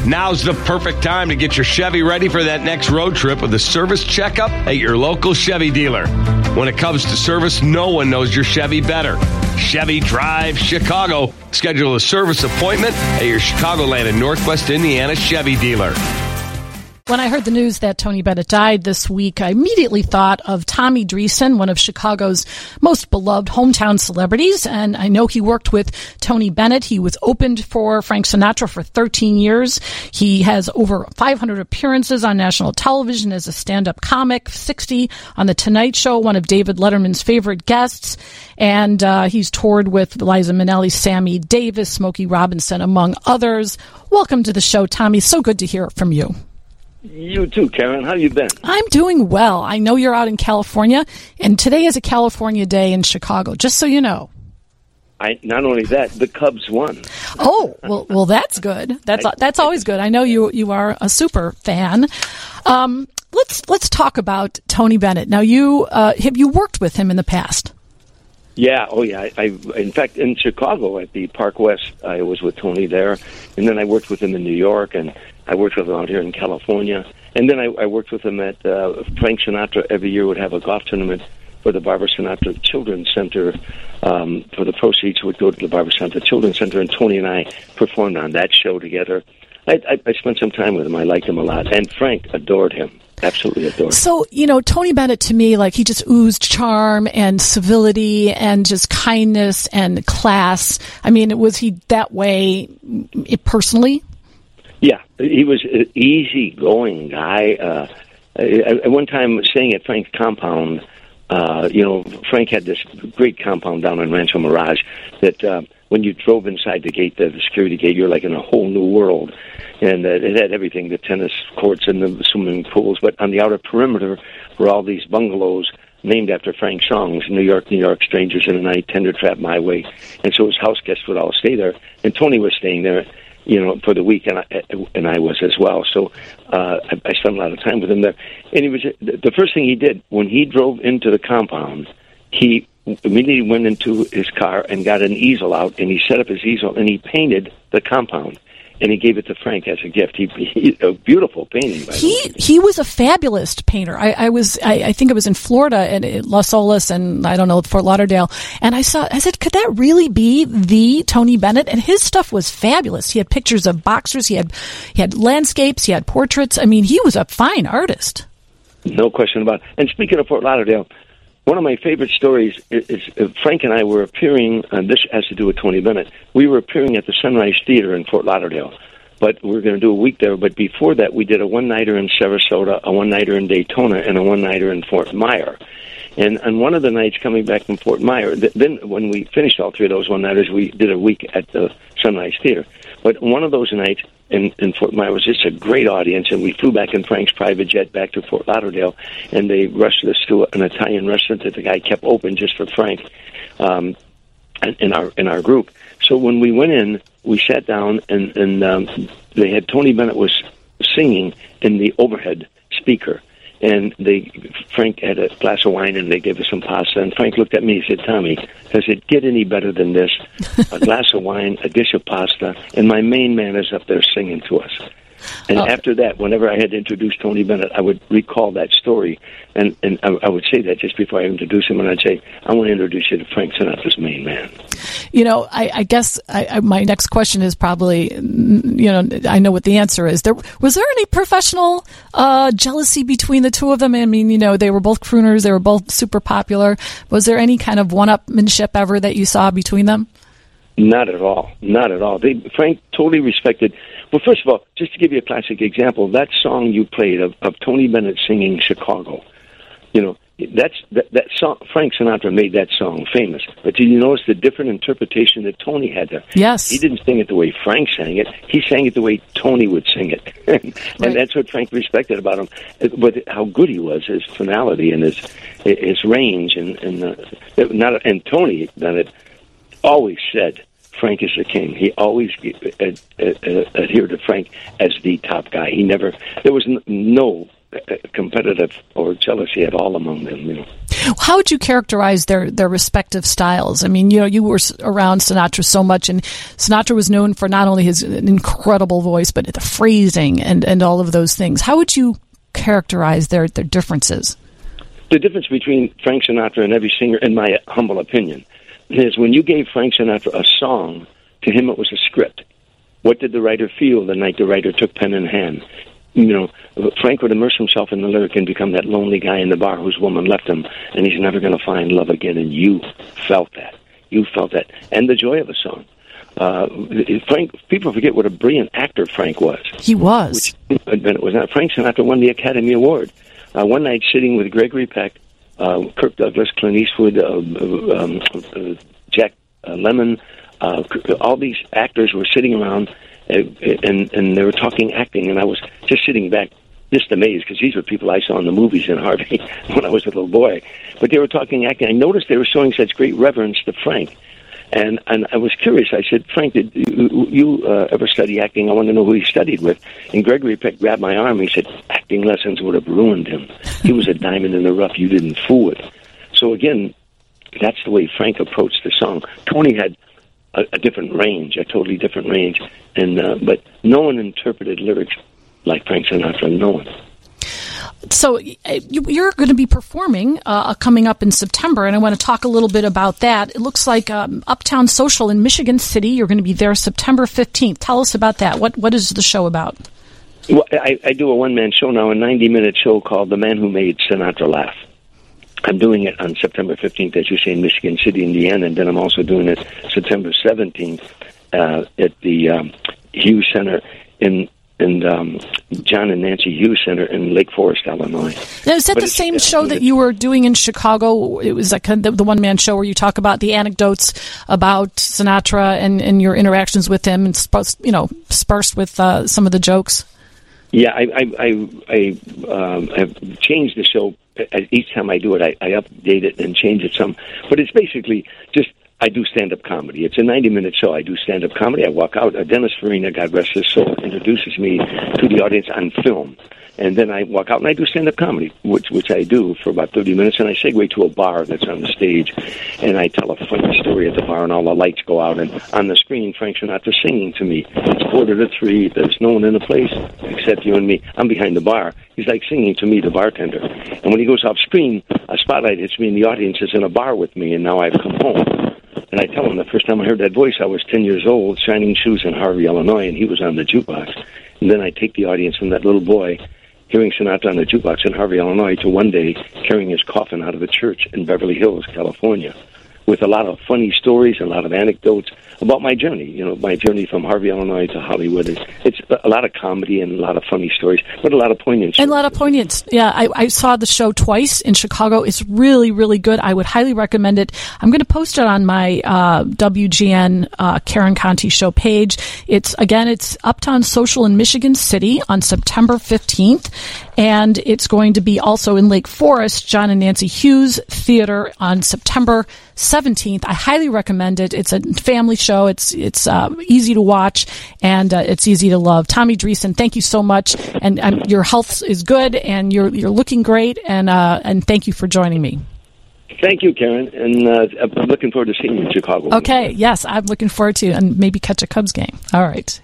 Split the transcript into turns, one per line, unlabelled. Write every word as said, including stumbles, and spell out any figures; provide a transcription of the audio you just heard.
Now's the perfect time to get your Chevy ready for that next road trip with a service checkup at your local Chevy dealer. When it comes to service, no one knows your Chevy better. Chevy Drive Chicago. Schedule a service appointment at your Chicagoland and Northwest Indiana Chevy dealer.
When I heard the news that Tony Bennett died this week, I immediately thought of Tommy Dreesen, one of Chicago's most beloved hometown celebrities. And I know he worked with Tony Bennett. He was opened for Frank Sinatra for thirteen years. He has over five hundred appearances on national television as a stand-up comic, sixty on The Tonight Show, one of David Letterman's favorite guests. And uh, he's toured with Liza Minnelli, Sammy Davis, Smokey Robinson, among others. Welcome to the show, Tommy. So good to hear from you.
You too, Karen. How you been?
I'm doing well. I know you're out in California, and today is a California day in Chicago, just so you know.
I not only that, the Cubs won.
Oh, well, well, that's good. That's that's always good. I know you you are a super fan. Um, let's let's talk about Tony Bennett. Now, you uh, have you worked with him in the past?
Yeah, oh yeah. I, I in fact in Chicago at the Park West, I was with Tony there, and then I worked with him in New York, and I worked with him out here in California, and then I, I worked with him at uh, Frank Sinatra. Every year would have a golf tournament for the Barbara Sinatra Children's Center. Um, for the proceeds would go to the Barbara Sinatra Children's Center, and Tony and I performed on that show together. I, I, I spent some time with him. I liked him a lot, and Frank adored him. Absolutely adored him.
So, you know, Tony Bennett, to me, like, he just oozed charm and civility and just kindness and class. I mean, was he that way personally?
Yeah, he was an easygoing guy. Uh, at one time, staying at Frank's compound, uh, you know, Frank had this great compound down in Rancho Mirage that uh, when you drove inside the gate, the security gate, you're like in a whole new world. And uh, it had everything, the tennis courts and the swimming pools. But on the outer perimeter were all these bungalows named after Frank songs, New York, New York, Strangers in the Night, Tender Trap My Way. And so his house guests would all stay there. And Tony was staying there, you know, for the week, and I, and I was as well. So uh, I, I spent a lot of time with him there. And he was the first thing he did when he drove into the compound, he immediately went into his car and got an easel out, and he set up his easel, and he painted the compound. And he gave it to Frank as a gift. He, he a beautiful painting. By
he
the way.
he was a fabulous painter. I, I was I, I think it was in Florida and Los Olas and I don't know Fort Lauderdale. And I saw I said, could that really be the Tony Bennett? And his stuff was fabulous. He had pictures of boxers. He had he had landscapes. He had portraits. I mean, he was a fine artist.
No question about it. And speaking of Fort Lauderdale, one of my favorite stories is, is uh, Frank and I were appearing, and this has to do with Tony Bennett. We were appearing at the Sunrise Theater in Fort Lauderdale, but we were going to do a week there. But before that, we did a one-nighter in Sarasota, a one-nighter in Daytona, and a one-nighter in Fort Myer. And on one of the nights coming back from Fort Myer, th- then when we finished all three of those one-nighters, we did a week at the Sunrise Theater. But one of those nights in, in Fort Myer was just a great audience, and we flew back in Frank's private jet back to Fort Lauderdale, and they rushed us to an Italian restaurant that the guy kept open just for Frank um, in our in our group. So when we went in, we sat down, and, and um, they had Tony Bennett was singing in the overhead speaker. And they, Frank had a glass of wine, and they gave us some pasta. And Frank looked at me and said, "Tommy, does it get any better than this? A glass of wine, a dish of pasta, and my main man is up there singing to us." And oh. After that, whenever I had to introduce Tony Bennett, I would recall that story, and, and I, I would say that just before I introduce him, and I'd say, "I want to introduce you to Frank Sinatra's main man."
You know, I, I guess I, I, my next question is probably, you know, I know what the answer is. There was there any professional uh, jealousy between the two of them? I mean, you know, they were both crooners, they were both super popular. Was there any kind of one-upmanship ever that you saw between them?
Not at all. Not at all. They, Frank totally respected. Well, first of all, just to give you a classic example, that song you played of, of Tony Bennett singing Chicago, you know, that's that, that song. Frank Sinatra made that song famous. But did you notice the different interpretation that Tony had there?
Yes.
He didn't sing it the way Frank sang it. He sang it the way Tony would sing it. and
right.
That's what Frank respected about him. But how good he was, his tonality and his his range. And, and, uh, not, and Tony Bennett always said, Frank is the king. He always ad, ad, ad, adhered to Frank as the top guy. He never, there was no competitive or jealousy at all among them, you know.
How would you characterize their, their respective styles? I mean, you know, you were around Sinatra so much, and Sinatra was known for not only his incredible voice, but the phrasing and, and all of those things. How would you characterize their, their differences?
The difference between Frank Sinatra and every singer, in my humble opinion, is when you gave Frank Sinatra a song, to him it was a script. What did the writer feel the night the writer took pen in hand? You know, Frank would immerse himself in the lyric and become that lonely guy in the bar whose woman left him, and he's never going to find love again, and you felt that. You felt that. And the joy of the song. Uh, Frank, people forget what a brilliant actor Frank was.
He was.
Which, it was not. Frank Sinatra won the Academy Award. Uh, one night sitting with Gregory Peck, uh, Kirk Douglas, Clint Eastwood, uh, um, uh, Jack uh, Lemmon, uh, all these actors were sitting around, uh, and, and they were talking acting, and I was just sitting back just amazed, because these were people I saw in the movies in Harvey when I was a little boy. But they were talking acting. I noticed they were showing such great reverence to Frank. And and I was curious. I said, Frank, did you, you uh, ever study acting? I want to know who he studied with. And Gregory Peck grabbed my arm. He said, acting lessons would have ruined him. He was a diamond in the rough. You didn't fool it. So again, that's the way Frank approached the song. Tony had a, a different range, a totally different range. And uh, but no one interpreted lyrics like Frank Sinatra. No one.
So you're going to be performing uh, coming up in September, and I want to talk a little bit about that. It looks like um, Uptown Social in Michigan City. You're going to be there September fifteenth. Tell us about that. What What is the show about?
Well, I, I do a one-man show now, a ninety-minute show called The Man Who Made Sinatra Laugh. I'm doing it on September fifteenth, as you say, in Michigan City, Indiana, and then I'm also doing it September seventeenth uh, at the um, Hughes Center in and um, John and Nancy Hughes Center in Lake Forest, Illinois.
Now, is that but the same show that you were doing in Chicago? It was like the, the one-man show where you talk about the anecdotes about Sinatra and, and your interactions with him, and you know, sparsed with uh, some of the jokes.
Yeah, I I I, I um, have changed the show each time I do it. I, I update it and change it some, but it's basically just. I do stand-up comedy. It's a ninety-minute show. I do stand-up comedy. I walk out. Uh, Dennis Farina, God rest his soul, introduces me to the audience on film. And then I walk out and I do stand-up comedy, which which I do for about thirty minutes. And I segue to a bar that's on the stage. And I tell a funny story at the bar, and all the lights go out. And on the screen, Frank Sinatra's singing to me. It's quarter to three. There's no one in the place except you and me. I'm behind the bar. He's like singing to me, the bartender. And when he goes off screen, a spotlight hits me, and the audience is in a bar with me. And now I've come home. And I tell him the first time I heard that voice, I was ten years old, shining shoes in Harvey, Illinois, and he was on the jukebox. And then I take the audience from that little boy hearing Sinatra on the jukebox in Harvey, Illinois, to one day carrying his coffin out of a church in Beverly Hills, California, with a lot of funny stories and a lot of anecdotes about my journey, you know, my journey from Harvey, Illinois to Hollywood. It's, it's a lot of comedy and a lot of funny stories, but a lot of poignant stories.
And a lot of poignant. Yeah, I, I saw the show twice in Chicago. It's really, really good. I would highly recommend it. I'm going to post it on my uh, W G N uh, Karen Conti show page. It's, again, it's Uptown Social in Michigan City on September fifteenth. And it's going to be also in Lake Forest, John and Nancy Hughes Theater on September seventeenth. I highly recommend it. It's a family show. It's it's uh, easy to watch, and uh, it's easy to love. Tommy Dreesen, thank you so much. And um, your health is good, and you're you're looking great. And uh, and thank you for joining me.
Thank you, Karen, and uh, I'm looking forward to seeing you in Chicago.
Okay, yes, I'm looking forward to, and maybe catch a Cubs game. All right.